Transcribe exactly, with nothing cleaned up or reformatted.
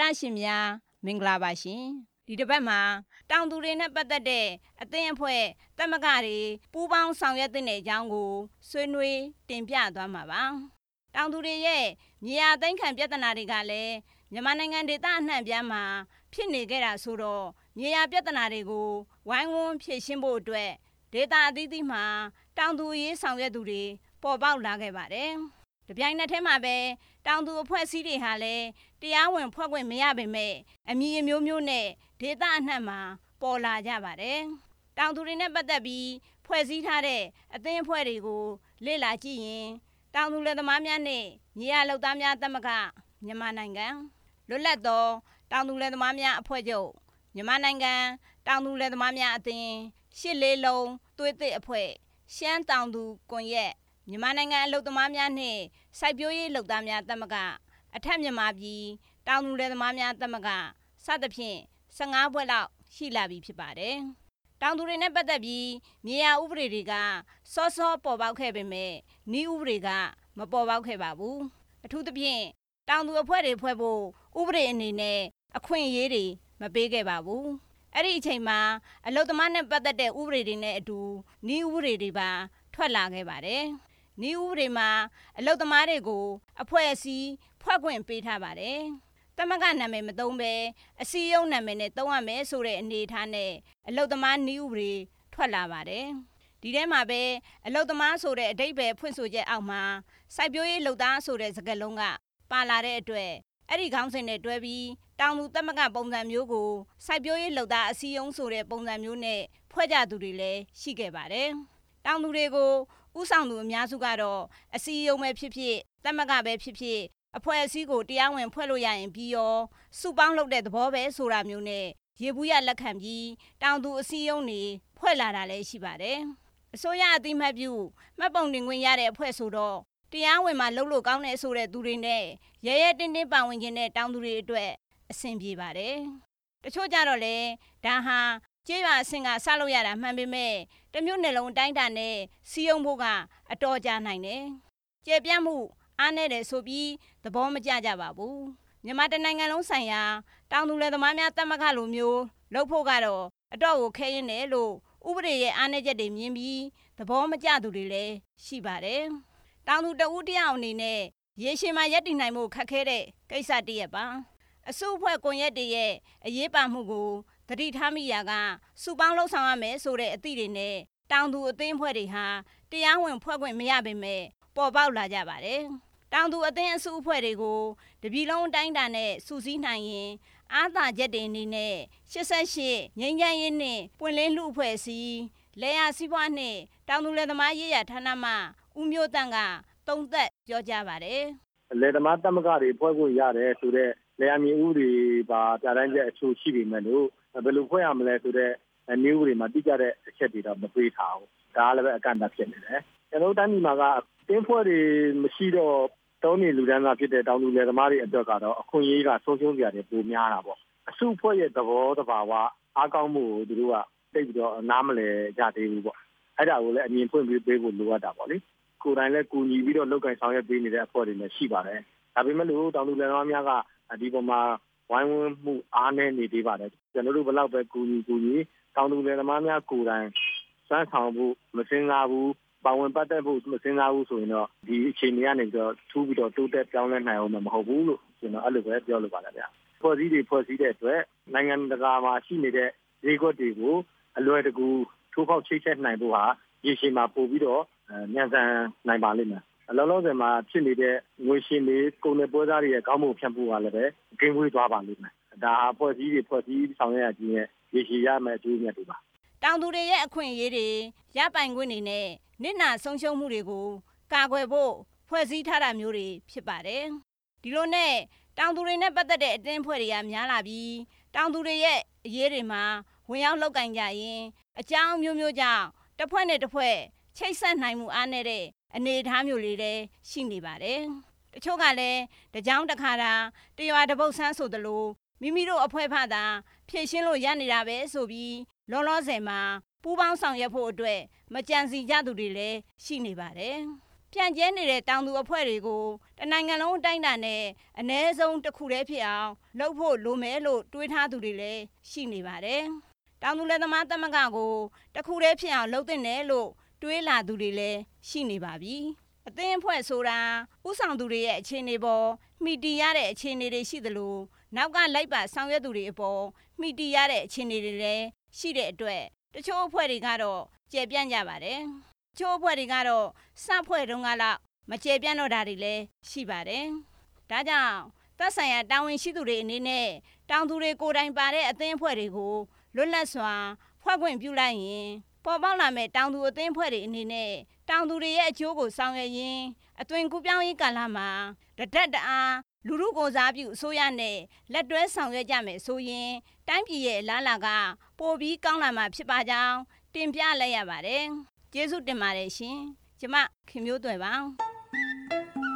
ရှင်များမင်္ဂလာပါရှင်ဒီတစ်ပတ်မှာတောင်သူတွေနဲ့ပတ်သက်တဲ့အသင်းအဖွဲ့သမဂ္ဂတွေပူးပေါင်းဆောင်ရွက်တဲ့အကြောင်းကိုဆွေးနွေးတင်ပြသွားမှာပါတောင်သူတွေရဲ့မြေယာသိမ်းခံပြဿနာတွေကလည်းမြန်မာနိုင်ငံဒေသအနှံ့ပြားမှာဖြစ်နေကြတာဆိုတော့မြေယာပြဿနာတွေကိုဝိုင်းဝန်းဖြေရှင်းဖို့အတွက်ဒေသအသီးသီးမှာတောင်သူရေးဆောင်ရွက်သူတွေပေါ်ပေါက်လာခဲ့ပါတယ်တပြိုင်နက်တည်းမှာပဲတောင်သူအဖွဲ့အစည်းတွေဟာလည်းတရားဝင်ဖွဲ့ခွင့်မရပေမဲ့အမည်အမျိုးမျိုးနဲ့ဒေသအနှံ့မှာပေါ်လာကြပါတယ်။တောင်သူတွေနဲ့ပတ်သက်ပြီးဖွဲ့စည်းထားတဲ့အသင်းအဖွဲ့တွေကိုလေ့လာကြည့်ရင်တောင်သူလယ်သမားများနဲ့မြေယာလုပ်သားများသမဂ္ဂမြန်မာနိုင်ငံလွတ်လပ်သောတောင်သူလယ်သမားများအဖွဲ့ချုပ်မြန်မာနိုင်ငံတောင်သူလယ်သမားများအသင်းရှစ်လေးလုံးသွေးသစ်အဖွဲ့ရှမ်းတောင်သူကွန်ရက်မြန်မာနိုင်ငံအလုပ်သမားများနှင့်စိုက်ပျိုးရေးလုပ်သားများသမဂ္ဂအထက်မြန်မာပြည်တောင်သူလယ်သမားများသမဂ္ဂစသဖြင့်ဆယ့်ငါးဘွဲ့လောက်ရှိလာပြီဖြစ်ပါတယ်။တောင်သူတွေနဲ့ပတ်သက်ပြီးမြေယာဥပဒေတွေကစောစောပေါ်ပေါက်ခဲ့ပေမဲ့နည်းဥပဒေကမပေါ်ပေါက်ခဲ့ပါဘူး။အထူးသဖြင့်တောင်သူအဖွဲ့တွေဖွဲ့ဖို့ဥပဒေအနေနဲ့အခွင့်အရေးတွေမပေးခဲ့ပါဘူး။အဲ့ဒီအချိန်မှာအလုပ်သမားနဲ့ပတ်သက်တဲ့ဥပဒေတွေနဲ့အတူနည်းဥပဒေတွေပါထွက်လာခဲ့ပါတယ်။နည်းဥပဒေမှာအလုပ်သမားတွေကိုအဖွဲ့အစည်းဖွဲ့ခွင့်ပေးထားပါတယ်။သမဂ္ဂနာမည်မသုံးဘဲအစည်းအရုံးနာမည်နဲ့သုံးရမယ်ဆိုတဲ့အနေအထားနဲ့အလုပ်သမားနည်းဥပဒေထွက်လာပါတယ်။ဒီထဲမှာပဲအလုပ်သမားဆိုတဲ့အဓိပ္ပာယ်ဖွင့်ဆိုချက်အောက်မှာစိုက်ပျိုးရေးလုပ်သားဆိုတဲ့စကားလုံးကပါလာတဲ့အတွက်အဲ့ဒီခေါင်းစဉ်နဲ့တွဲပြီးတောင်သူသမဂ္ဂပုံစံမျိုးကိုစိုက်ပျိုးရေးလုပ်သားအစည်းအရုံးဆိုတဲ့ပုံစံမျိုးနဲ့ဖွဲ့ကြသူတွေလည်းရှိခဲ့ပါတယ်။တောင်သူတွေကိုဥဆောင်သူအများစုကတော့အစည်းအရုံးပဲဖြစ်ဖြစ်သမဂ္ဂပဲဖြစ်ဖြစ်အဖွဲ့အစည်းကိုတရားဝင်ဖွဲ့လို့ရရင်ပြီးရောစုပေါင်းလုပ်တဲ့သဘောပဲဆိုတာမျိုးနဲ့ရေဘူးရလက်ခံပြီးတောင်သူအစည်းအရုံးတွေဖွဲ့လာတာလည်းရှိပါတယ်။အစိုးရအသိမှတ်ပြုမှတ်ပုံတင်ခွင့်ရတဲ့အဖွဲ့ဆိုတော့တရားဝင်မှာလုပ်လို့ကောင်းတဲ့ဆိုတဲ့သူတွေနဲ့ရဲရဲတင်းတင်းပါဝင်ခြင်းတဲ့တောင်သူတွေအတွက်အဆင်ပြေပါတယ်။တချို့ကြတော့လေဒါဟာကျေးရွာအဆင့်ကစလို့ရတာမှန်ပေမဲ့တမျိုးနယ်လုံးတိုင်းတာနဲ့စီယုံဖို့ကအတော်ကြာနိုင်တယ်။ကျေပြန့်မှုအားနည်းတယ်ဆိုပြီးသဘောမကျကြပါဘူး။မြန်မာတနိုင်ငံလုံးဆိုင်ရာတောင်သူလယ်သမားများသမဂ္ဂလိုမျိုးလုပ်ဖို့ကတော့အတော့ကိုခဲရင်တယ်လို့ဥပဒေရဲ့အားနည်းချက်တွေမြင်ပြီးသဘောမကျသူတွေလည်းရှိပါတယ်။တောင်သူတဦးတယောက်အနေနဲ့ရေရှည်မှာရပ်တည်နိုင်ဖို့ခက်ခဲတဲ့ကိစ္စတစ်ရပ်ပါ။အစုအဖွဲ့ကွန်ရက်တွေရဲ့အရေးပါမှုကိုသတိထားမိရာကစုပေါင်းလှုပ်ဆောင်ရမယ်ဆိုတဲ့အသည့်တွေနဲ့တောင်သူအသင်းအဖွဲ့တွေဟာတရားဝင်ဖွဲ့ခွင့်မရပေမဲ့ပေါ်ပေါက်လာကြပါတယ်။တောင်သူအသင်းအစုအဖွဲ့တွေကိုတပြည်လုံးအတိုင်းအတာနဲ့စုစည်းနိုင်ရင်အားသာချက်တွေအနေနဲ့ရှစ်ဆယ့်ရှစ်ငြိမ်းချမ်းရေးနှင့်ပွင့်လင်းလူအဖွဲ့အစည်းလယ်ယာစီးပွားနှင့်တောင်သူလယ်သမားရေးရာဌာနမှဦးမျိုးတန့်ကသုံးသပ်ပြောကြားပါတယ်။လယ်သမားသမဂ္ဂတွေဖွဲ့ဖို့ရတယ်ဆိုတဲ့လယ်ယာမြေဥပဒေပါပြဋ္ဌာန်းချက်အချို့ရှိပေမဲ့လို့ဘယ်လိုဖွဲ့ရမလဲဆိုတဲ့နည်းဥပဒေမှာတိကျတဲ့အချက်တွေတော့မပေးထားဘူး။ဒါလည်းပဲအကန့်အသတ်ဖြစ်နေတယ်။ကျွန်တော်တို့တိုင်းပြည်မှာကအသင်းဖွဲ့တွေမရှိတော့တောနေလူဒန်းသားဖြစ်တဲ့တောင်သူလယ်သမားတွေအတွက်ကတော့အခွင့်အရေးကဆုံးရှုံးကြတယ်ပိုများတာပေါ့။အစုအဖွဲ့ရဲ့သဘောတဘာဝအားကောင်းမှုကိုသူတို့ကသိပြီးတော့နားမလည်ကြသေးဘူးပေါ့။အဲ့ဒါကိုလည်းအမြင်ဖွင့်ပြီးပေးဖို့လိုအပ်တာပေါ့လေ။ကိုယ်တိုင်လည်းကူညီပြီးတော့လုပ်ကိုင်ဆောင်ရွက်ပေးနေတဲ့အဖွဲ့တွေလည်းရှိပါတယ်။ဒါပေမဲ့လို့တောင်သူလယ်သမားများကဒီပေါ်မှာဝိုင်းဝန်းမှုအားနည်းနေသေးပါတယ်ကျွန်တော်တို့ဘယ်လောက်ပဲကူညီကူညီတောင်သူလယ်သမားများကိုယ်တိုင်စမ်းဆောင်ဖို့မစင်စားဘူးပါဝင်ပတ်သက်ဖို့မစင်စားဘူးဆိုရင်တော့ဒီအခြေအနေကနေတော့ထူးပြီးတော့တိုးတက်ပြောင်းလဲနိုင်အောင်မဟုတ်ဘူးလို့ကျွန်တော်အဲ့လိုပဲပြောလိုပါတယ်ဗျာဖွဲ့စည်းတွေဖွဲ့စည်းတဲ့အတွက်နိုင်ငံတကာမှာရှိနေတဲ့ဈေးကွက်တွေကိုအလွယ်တကူထိုးဖောက်ချိတ်ဆက်နိုင်ဖို့ဟာရေရှည်မှာပို့ပြီးတော့ညံစံနိုင်ပါလိမ့်မယ်အလောလောဆယ်မှာဖြစ်နေတဲ့ငွေရှင်တွေကုန်တဲ့ပွဲစားတွေရဲ့ကောင်းမှုဖြတ်မှုကလည်းပဲဂိမ်းဝေးသွားပါလိမ့်မယ်ဒါဖွဲ့စည်းတွေဖွဲ့စည်းဆောင်ရွက်ရခြင်းရဲ့ရေရှည်ရမယ့်အကျိုးမြတ်တွေပါတောင်သူတွေရဲ့အခွင့်အရေးတွေရပိုင်ခွင့်တွေနဲ့နစ်နာဆုံးရှုံးမှုတွေကိုကာကွယ်ဖို့ဖွဲ့စည်းထားတာမျိုးတွေဖြစ်ပါတယ်ဒီလိုနဲ့တောင်သူတွေနဲ့ပတ်သက်တဲ့အတင်းဖွဲ့တွေကများလာပြီးတောင်သူတွေရဲ့အရေးတွေမှာဝင်ရောက်လောက်ကင်ကြရင်အကြောင်းမျိုးမျိုးကြောင့်တစ်ဖွဲ့နဲ့တစ်ဖွဲ့ချိတ်ဆက်နိုင်မှုအားနည်းတဲ့အနေအထားမျိုးလေးလည်းရှိနေပါတယ်တချို့ကလည်းတကြောင်တစ်ခါတာတရွာတစ်ပုတ်ဆန်းဆိုသလိုမိမိတို့အဖွဲ့ဖတာဖြည့်ရှင်းလို့ရနေတာပဲဆိုပြီးလောလောဆယ်မှာပူးပေါင်းဆောင်ရွက်ဖို့အတွက်မကြံစီကြသူတွေလည်းရှိနေပါတယ်ပြပြန့်ကျဲနေတဲ့တောင်သူအဖွဲ့တွေကိုတနိုင်ငံလုံးအတိုင်းအတာနဲ့အ ਨੇ ဆုံးတစ်ခုတည်းဖြစ်အောင်လုပ်ဖို့လိုမယ်လို့တွေးထားသူတွေလည်းရှိနေပါတယ်။တောင်သူလယ်သမားသမဂ္ဂကိုတစ်ခုတည်းဖြစ်အောင်လုပ်သင့်တယ်လို့တွေးလာသူတွေလည်းရှိနေပါပြီ။အသင်းအဖွဲ့ဆိုတာဥဆောင်သူတွေရဲ့အခြေအနေပေါ်မှီတည်ရတဲ့အခြေအနေတွေရှိသလိုနောက်ကလိုက်ပါဆောင်ရွက်သူတွေအပေါ်မှီတည်ရတဲ့အခြေအနေတွေလည်းရှိတဲ့အတွက်တချို့အဖွဲ့တွေကတော့ကျေပြန့်ကြပါတယ်။တချို့အဖွဲ့တွေကတော့စဖွဲ့တုန်းကလောက်မကျေပြန့်တော့တာတွေလည်းရှိပါတယ်။ဒါကြောင့်သက်ဆိုင်ရာတာဝန်ရှိသူတွေအနေနဲ့တောင်သူတွေကိုယ်တိုင်ပါတဲ့အသင်းအဖွဲ့တွေကိုလွတ်လပ်စွာဖွဲ့ခွင့်ပြုလိုက်ရင်ပေါ်ပေါက်လာမဲ့တောင်သူအသင်းအဖွဲ့တွေအနေနဲ့တောင်သူတွေရဲ့အကျိုးကိုဆောင်ရွက်ရင်းအသွင်ကူးပြောင်းရေးကာလမှာတဒတ်တအားလူထုကိုစားပြုအစိုးရနဲ့လက်တွဲဆောင်ရွက်ကြမယ်ဆိုရင်တိုင်းပြည်ရဲ့လားလာကပိုပြီးကောင်းလာမှာဖြစ်ပါကြောင်းတင်ပြလိုက်ရပါတယ်။ကျေးဇူးတင်ပါတယ်ရှင်။ကျမခင်မျိုးသွယ်ပါ